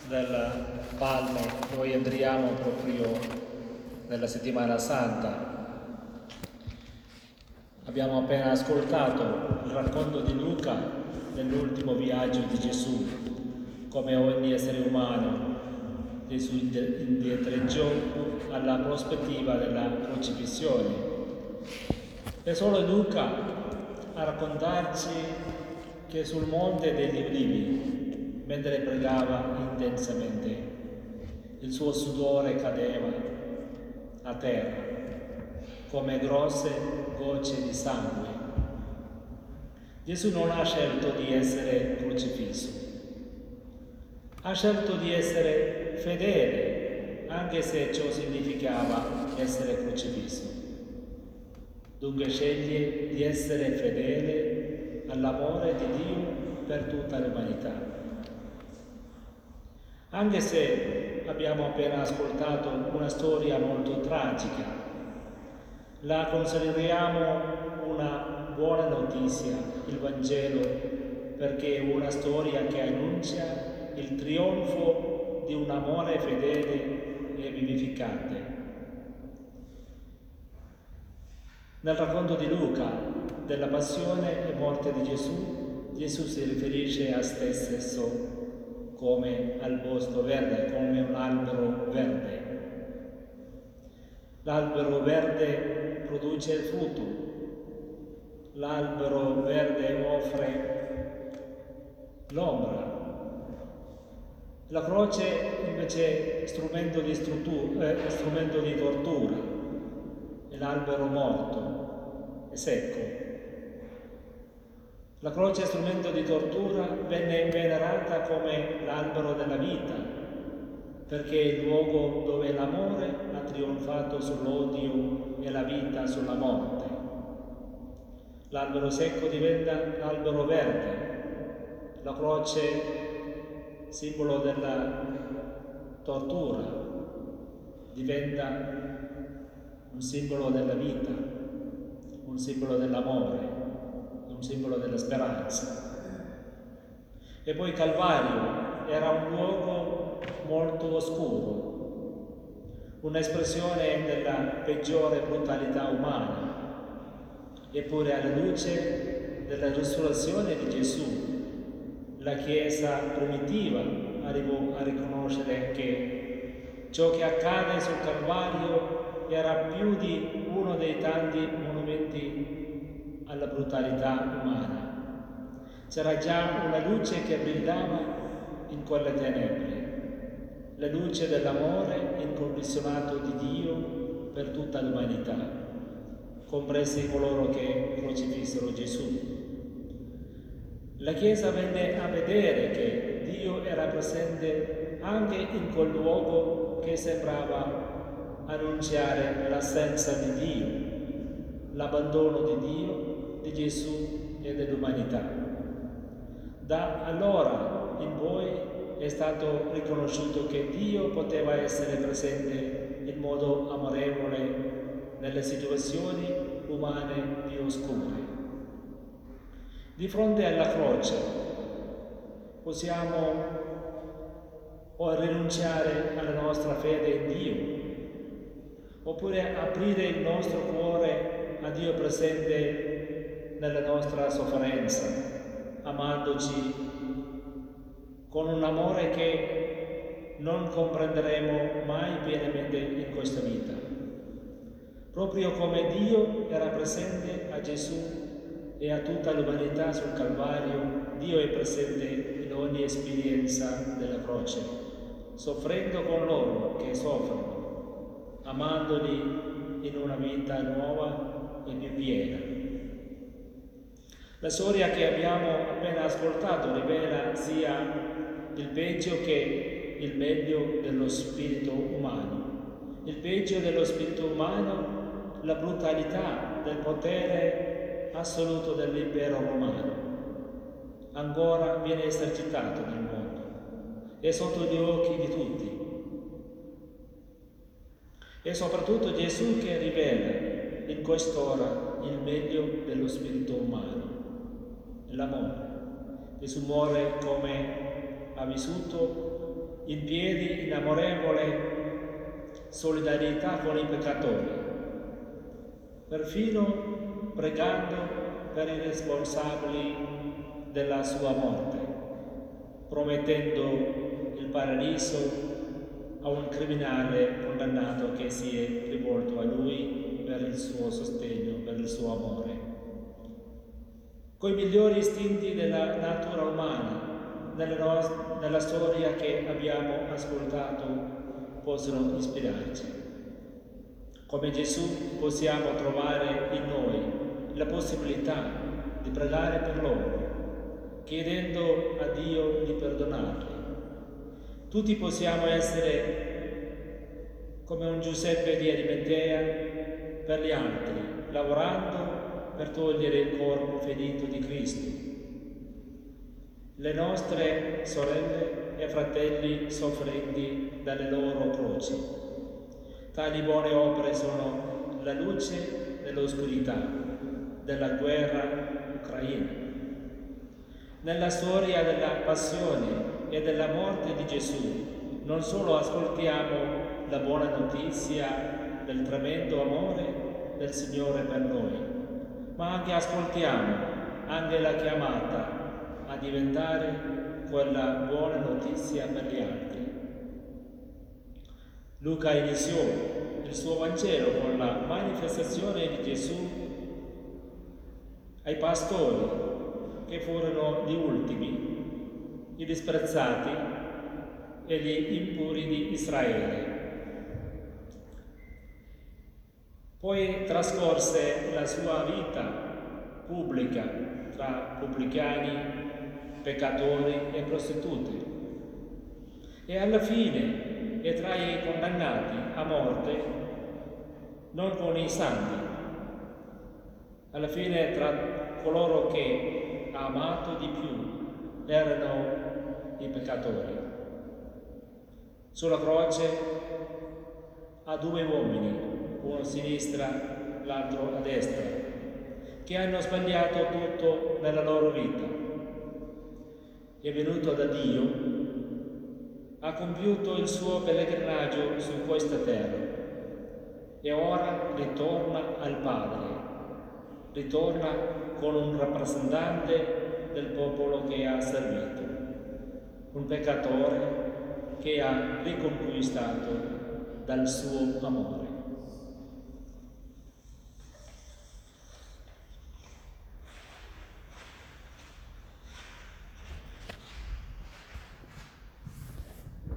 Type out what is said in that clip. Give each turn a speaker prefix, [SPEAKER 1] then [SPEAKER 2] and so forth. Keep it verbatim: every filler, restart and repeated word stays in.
[SPEAKER 1] delle Palme, noi entriamo proprio nella settimana santa. Abbiamo appena ascoltato il racconto di Luca dell'ultimo viaggio di Gesù. Come ogni essere umano, Gesù indietreggiò alla prospettiva della crocifissione. È solo Luca a raccontarci che sul Monte degli Ulivi, mentre pregava intensamente, il suo sudore cadeva a terra come grosse gocce di sangue. Gesù non ha scelto di essere crocifisso, ha scelto di essere fedele, anche se ciò significava essere crocifisso. Dunque sceglie di essere fedele all'amore di Dio per tutta l'umanità. Anche se abbiamo appena ascoltato una storia molto tragica, la consideriamo una buona notizia, il Vangelo, perché è una storia che annuncia il trionfo di un amore fedele e vivificante. Nel racconto di Luca della passione e morte di Gesù, Gesù si riferisce a se stesso come al bosco verde, come un albero verde. L'albero verde produce il frutto, l'albero verde offre l'ombra. La croce invece è strumento di, struttura, eh, strumento di tortura, e l'albero morto è secco. La croce è strumento di tortura, venne venerata come l'albero della vita, perché è il luogo dove l'amore ha trionfato sull'odio e la vita sulla morte. L'albero secco diventa albero verde, la croce simbolo della tortura diventa un simbolo della vita, un simbolo dell'amore, un simbolo della speranza. E poi Calvario era un luogo molto oscuro, un'espressione della peggiore brutalità umana. Eppure alla luce della risurrezione di Gesù, la Chiesa primitiva arrivò a riconoscere che ciò che accade sul Calvario era più di uno dei tanti monumenti alla brutalità umana. C'era già una luce che brillava in quelle tenebre, la luce dell'amore incondizionato di Dio per tutta l'umanità, compresi coloro che crocifissero Gesù. La Chiesa venne a vedere che Dio era presente anche in quel luogo che sembrava annunciare l'assenza di Dio, l'abbandono di Dio, di Gesù e dell'umanità. Da allora in poi è stato riconosciuto che Dio poteva essere presente in modo amorevole nelle situazioni umane più oscure. Di fronte alla croce possiamo o rinunciare alla nostra fede in Dio, oppure aprire il nostro cuore a Dio presente nella nostra sofferenza, amandoci con un amore che non comprenderemo mai pienamente in questa vita. Proprio come Dio era presente a Gesù e a tutta l'umanità sul Calvario, Dio è presente in ogni esperienza della croce, soffrendo con loro che soffrono, amandoli in una vita nuova e più piena. La storia che abbiamo appena ascoltato rivela sia il peggio che il meglio dello spirito umano. Il peggio dello spirito umano, la brutalità del potere assoluto dell'impero romano, ancora viene esercitato nel mondo, è sotto gli occhi di tutti. E soprattutto Gesù che rivela in quest'ora il meglio dello spirito umano, l'amore. Gesù muore come ha vissuto in piedi in amorevole solidarietà con i peccatori, perfino pregando per i responsabili della sua morte, promettendo il paradiso a un criminale condannato che si è rivolto a lui per il suo sostegno, per il suo amore. Coi migliori istinti della natura umana, nella, no- nella storia che abbiamo ascoltato, possono ispirarci. Come Gesù possiamo trovare in noi la possibilità di pregare per loro, chiedendo a Dio di perdonarli. Tutti possiamo essere come un Giuseppe di Arimatea per gli altri, lavorando per togliere il corpo ferito di Cristo. Le nostre sorelle e fratelli soffrenti dalle loro croci. Tali buone opere sono la luce nell'oscurità della guerra ucraina. Nella storia della passione e della morte di Gesù non solo ascoltiamo la buona notizia del tremendo amore del Signore per noi, ma anche ascoltiamo anche la chiamata a diventare quella buona notizia per gli altri. Luca iniziò il suo Vangelo con la manifestazione di Gesù ai pastori che furono gli ultimi, i disprezzati e gli impuri di Israele. Poi trascorse la sua vita pubblica tra pubblicani, peccatori e prostitute, e alla fine è tra i condannati a morte, non con i santi, alla fine tra coloro che ha amato di più erano i peccatori. Sulla croce ha due uomini, uno a sinistra, l'altro a destra, che hanno sbagliato tutto nella loro vita. È venuto da Dio, ha compiuto il suo pellegrinaggio su questa terra e ora ritorna al Padre, ritorna con un rappresentante del popolo che ha servito, un peccatore che ha riconquistato dal suo amore.